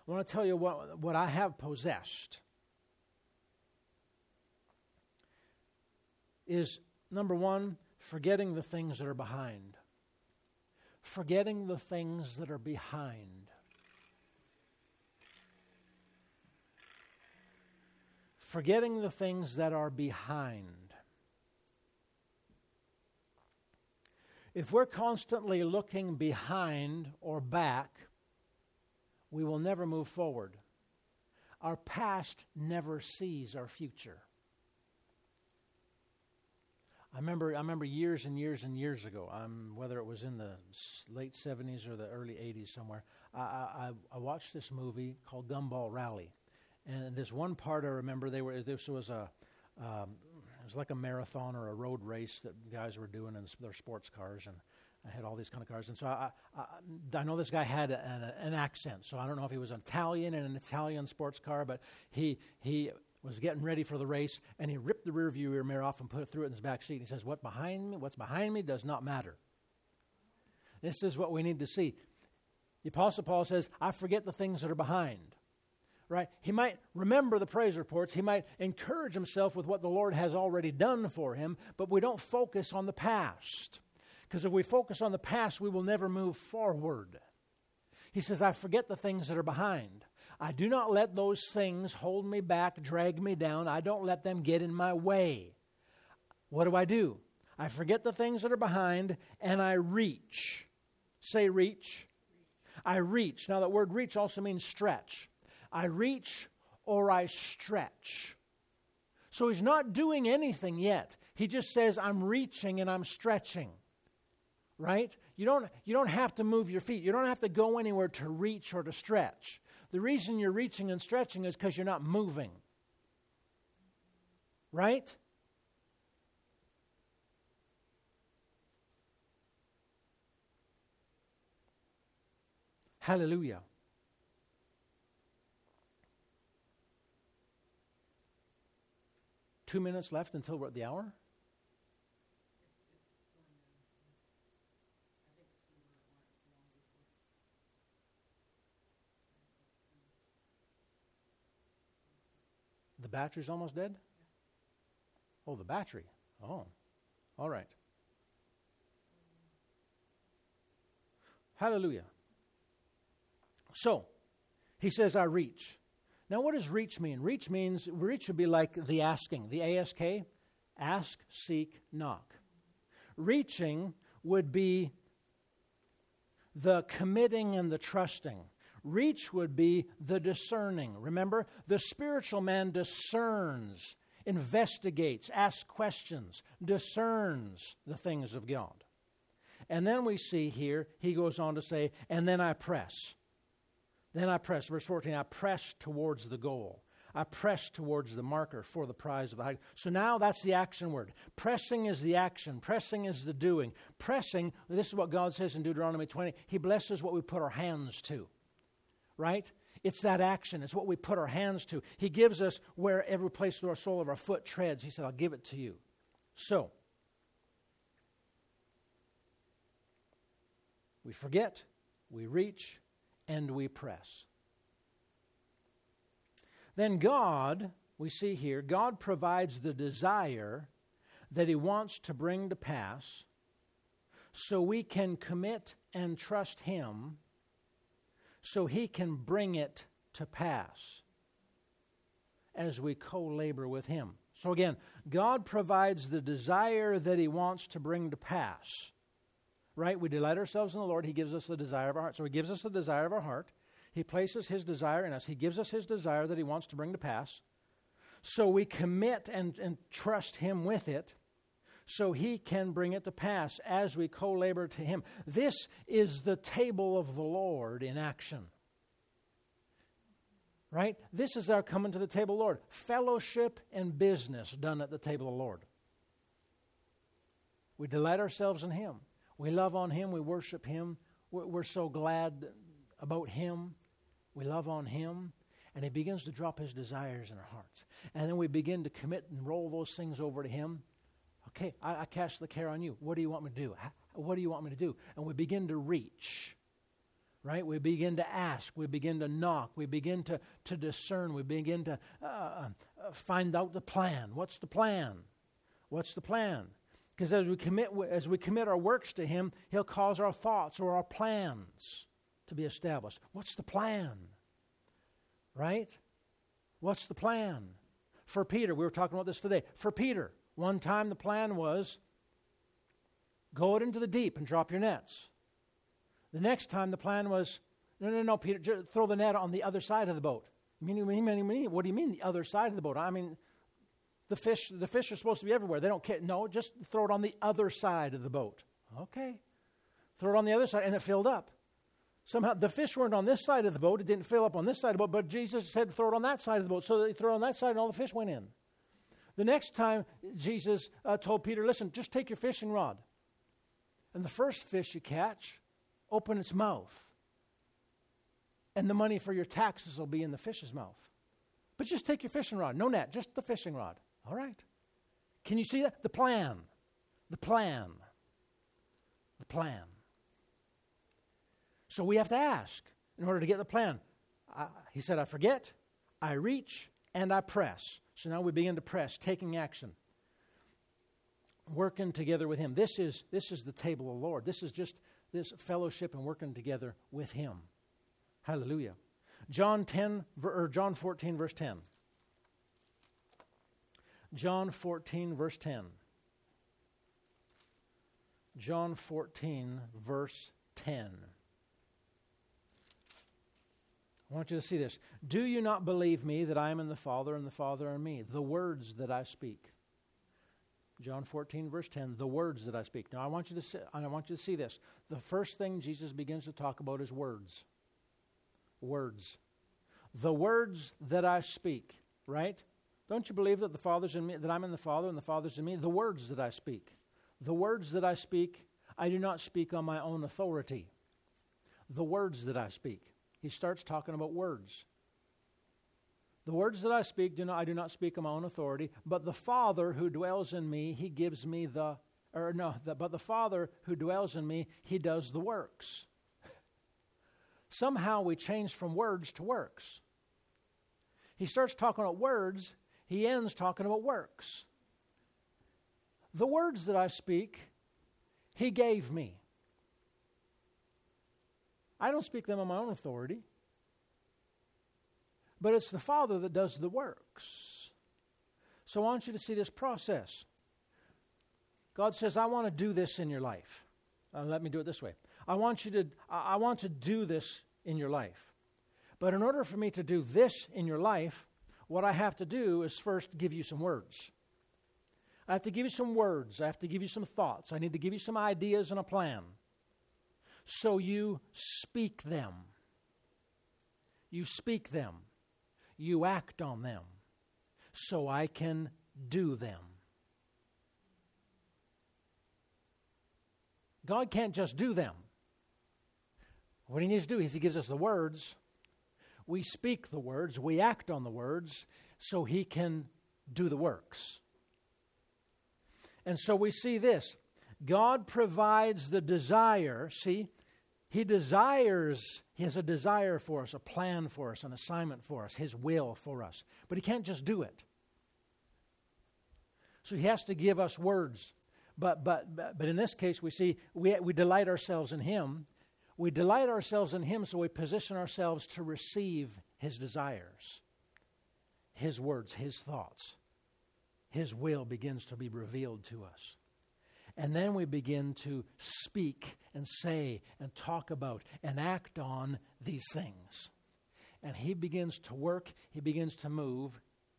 A: I want to tell you what I have possessed is, number one, forgetting the things that are behind. Forgetting the things that are behind. Forgetting the things that are behind. If we're constantly looking behind or back, we will never move forward. Our past never sees our future. I remember years and years and years ago, whether it was in the late 70s or the early 80s somewhere, I watched this movie called Gumball Rally. And this one part I remember, this was it was like a marathon or a road race that guys were doing in their sports cars, and I had all these kind of cars. And so I know this guy had an accent, so I don't know if he was Italian in an Italian sports car, but he was getting ready for the race, and he ripped the rear mirror off and threw it in his back seat. He says, what's behind me does not matter. This is what we need to see. The Apostle Paul says, I forget the things that are behind. Right? He might remember the praise reports. He might encourage himself with what the Lord has already done for him, but we don't focus on the past. Because if we focus on the past, we will never move forward. He says, I forget the things that are behind. I do not let those things hold me back, drag me down. I don't let them get in my way. What do? I forget the things that are behind, and I reach. Say reach. I reach. Now that word reach also means stretch. I reach or I stretch. So he's not doing anything yet. He just says, I'm reaching and I'm stretching. Right? You don't have to move your feet. You don't have to go anywhere to reach or to stretch. The reason you're reaching and stretching is because you're not moving. Right? Hallelujah. Two minutes left until we're at the hour. The battery's almost dead? Oh, the battery. Oh, all right. Hallelujah. So, he says, I reach. Now, what does reach mean? Reach would be like the asking, the ASK, ask, seek, knock. Reaching would be the committing and the trusting. Reach would be the discerning. Remember, the spiritual man discerns, investigates, asks questions, discerns the things of God. And then we see here, he goes on to say, and then I press. Then I press, verse 14, I press towards the goal. I press towards the marker for the prize of the high. So now that's the action word. Pressing is the action. Pressing is the doing. Pressing, this is what God says in Deuteronomy 20. He blesses what we put our hands to. Right? It's that action. It's what we put our hands to. He gives us where every place where our sole of our foot treads. He said, I'll give it to you. So, we forget, we reach, and we press. Then God, we see here, God provides the desire that He wants to bring to pass so we can commit and trust Him so He can bring it to pass as we co-labor with Him. So again, God provides the desire that He wants to bring to pass. Right? We delight ourselves in the Lord. He gives us the desire of our heart. So He gives us the desire of our heart. He places His desire in us. He gives us His desire that He wants to bring to pass. So we commit and trust Him with it so He can bring it to pass as we co-labor to Him. This is the table of the Lord in action. Right? This is our coming to the table of the Lord. Fellowship and business done at the table of the Lord. We delight ourselves in Him. We love on Him. We worship Him. We're so glad about Him. We love on Him. And He begins to drop His desires in our hearts. And then we begin to commit and roll those things over to Him. Okay, I cast the care on You. What do You want me to do? What do You want me to do? And we begin to reach. right? We begin to ask. We begin to knock. We begin to discern. We begin to find out the plan. What's the plan? What's the plan? Because as we commit our works to Him, He'll cause our thoughts or our plans to be established. What's the plan? Right? What's the plan? For Peter, we were talking about this today. For Peter, one time the plan was, go out into the deep and drop your nets. The next time the plan was, no, Peter, just throw the net on the other side of the boat. What do you mean the other side of the boat? I mean, the fish are supposed to be everywhere. They don't care. No, just throw it on the other side of the boat. Okay. Throw it on the other side, and it filled up. Somehow the fish weren't on this side of the boat. It didn't fill up on this side of the boat, but Jesus said throw it on that side of the boat. So they threw it on that side, and all the fish went in. The next time, Jesus told Peter, listen, just take your fishing rod. And the first fish you catch, open its mouth. And the money for your taxes will be in the fish's mouth. But just take your fishing rod. No net, just the fishing rod. All right. Can you see that? The plan. The plan. The plan. So we have to ask in order to get the plan. He said, I forget, I reach, and I press. So now we begin to press, taking action. Working together with Him. This is the table of the Lord. This is just this fellowship and working together with Him. Hallelujah. John 14, verse 10. John 14, verse 10. John 14, verse 10. I want you to see this. Do you not believe me that I am in the Father and the Father in me? The words that I speak. John 14, verse 10, the words that I speak. Now I want you to see this. The first thing Jesus begins to talk about is words. Words. The words that I speak, right? Don't you believe that the Father's in me, that I'm in the Father and the Father's in me? The words that I speak. The words that I speak, I do not speak on my own authority. The words that I speak. He starts talking about words. The words that I speak, I do not speak on my own authority, but the Father who dwells in me, He gives me but the Father who dwells in me, He does the works. Somehow we change from words to works. He starts talking about words, He ends talking about works. The words that I speak, He gave me. I don't speak them on my own authority. But it's the Father that does the works. So I want you to see this process. God says, I want to do this in your life. Let me do it this way. I want to do this in your life. But in order for me to do this in your life, what I have to do is first give you some words. I have to give you some words. I have to give you some thoughts. I need to give you some ideas and a plan. So you speak them. You speak them. You act on them. So I can do them. God can't just do them. What He needs to do is He gives us the words. We speak the words. We act on the words so He can do the works. And so we see this. God provides the desire. See, He has a desire for us, a plan for us, an assignment for us, His will for us. But He can't just do it. So He has to give us words. But in this case, we see we delight ourselves in Him. We delight ourselves in Him, so we position ourselves to receive His desires, His words, His thoughts. His will begins to be revealed to us. And then we begin to speak and say and talk about and act on these things. And He begins to work. He begins to move.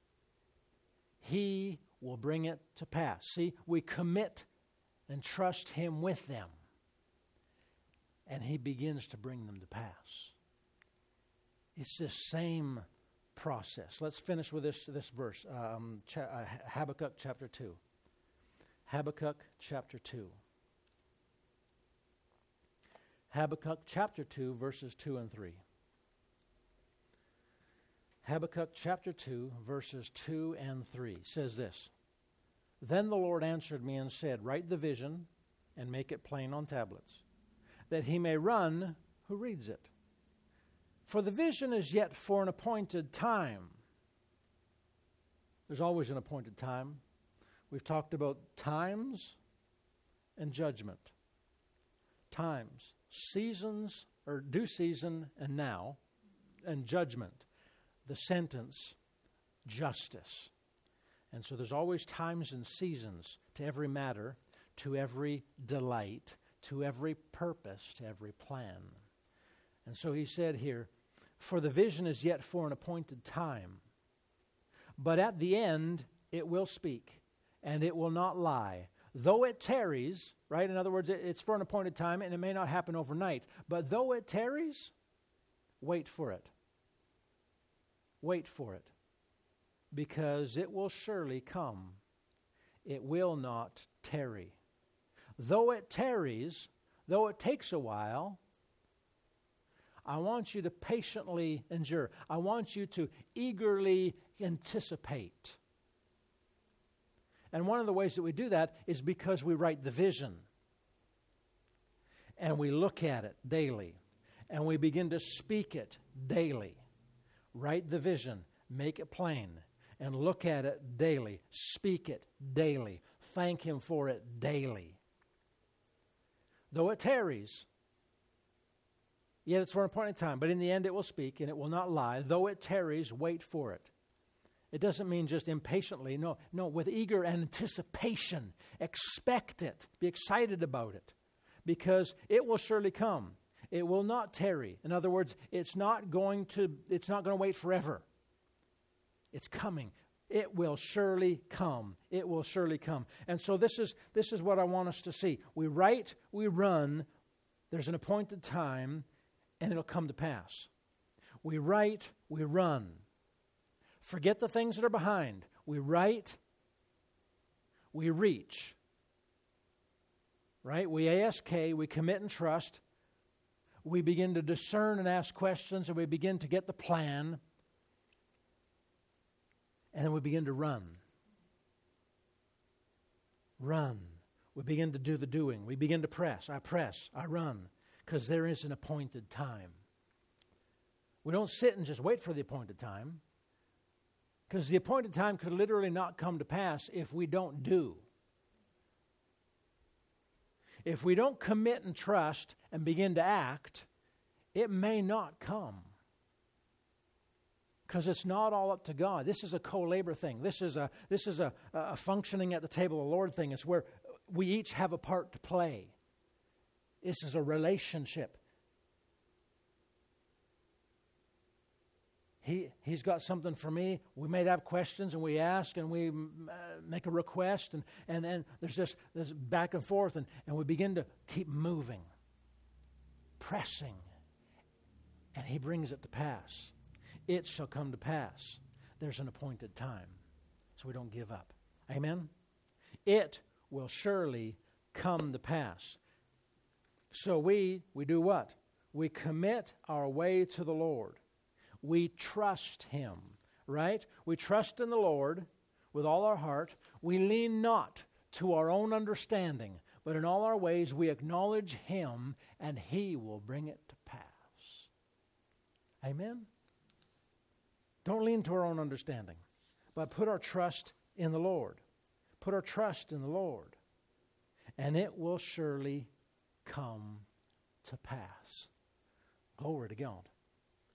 A: He will bring it to pass. See, we commit and trust Him with them. And He begins to bring them to pass. It's this same process. Let's finish with this verse, Habakkuk chapter 2. Habakkuk chapter 2. Habakkuk chapter 2, verses 2 and 3. Habakkuk chapter 2, verses 2 and 3 says this. Then the Lord answered me and said, write the vision and make it plain on tablets, that he may run who reads it. For the vision is yet for an appointed time. There's always an appointed time. We've talked about times and judgment. Times, seasons, or due season and now, and judgment, the sentence, justice. And so there's always times and seasons to every matter, to every delight, to every purpose, to every plan. And so he said here, for the vision is yet for an appointed time, but at the end it will speak, and it will not lie. Though it tarries, right? In other words, it's for an appointed time, and it may not happen overnight. But though it tarries, wait for it. Wait for it. Because it will surely come. It will not tarry. Though it tarries, though it takes a while, I want you to patiently endure. I want you to eagerly anticipate. And one of the ways that we do that is because we write the vision. And we look at it daily. And we begin to speak it daily. Write the vision. Make it plain. And look at it daily. Speak it daily. Thank Him for it daily. Though it tarries, yet it's for an appointed time. But in the end it will speak, and it will not lie. Though it tarries, wait for it. It doesn't mean just impatiently. No, with eager anticipation. Expect it. Be excited about it. Because it will surely come. It will not tarry. In other words, it's not going to wait forever. It's coming. It will surely come. It will surely come. And so this is what I want us to see. We write, we run. There's an appointed time, and it'll come to pass. We write, we run. Forget the things that are behind. We write, we reach. Right? We ASK, we commit and trust. We begin to discern and ask questions, and we begin to get the plan. And then we begin to run. Run. We begin to do the doing. We begin to press. I run. Because there is an appointed time. We don't sit and just wait for the appointed time. Because the appointed time could literally not come to pass if we don't do. If we don't commit and trust and begin to act, it may not come. Because it's not all up to God. This is a co-labor thing. This is a functioning at the table of the Lord thing. It's where we each have a part to play. This is a relationship. He's got something for me. We may have questions, and we ask, and we make a request, and then there's this back and forth, and we begin to keep moving, pressing, and He brings it to pass. It shall come to pass. There's an appointed time, so we don't give up. Amen? It will surely come to pass. So we do what? We commit our way to the Lord. We trust Him, right? We trust in the Lord with all our heart. We lean not to our own understanding, but in all our ways we acknowledge Him, and He will bring it to pass. Amen? Don't lean to our own understanding, but put our trust in the Lord. Put our trust in the Lord, and it will surely come to pass. Glory to God.